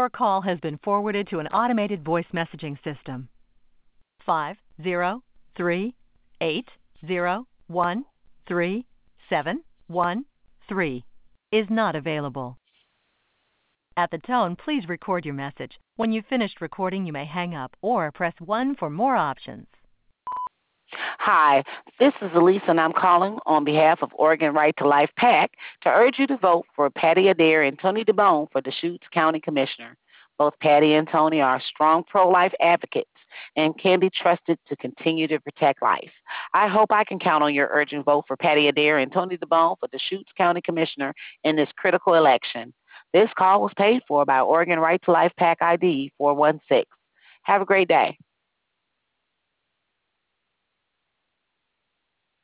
Your call has been forwarded to an automated voice messaging system. 503-801-3713 is not available. At the tone, please record your message. When you've finished recording, you may hang up or press 1 for more options. Hi, this is Elise, and I'm calling on behalf of Oregon Right to Life PAC to urge you to vote for Patty Adair and Tony DeBone for Deschutes County Commissioner. Both Patty and Tony are strong pro-life advocates and can be trusted to continue to protect life. I hope I can count on your urgent vote for Patty Adair and Tony DeBone for Deschutes County Commissioner in this critical election. This call was paid for by Oregon Right to Life PAC ID 416. Have a great day.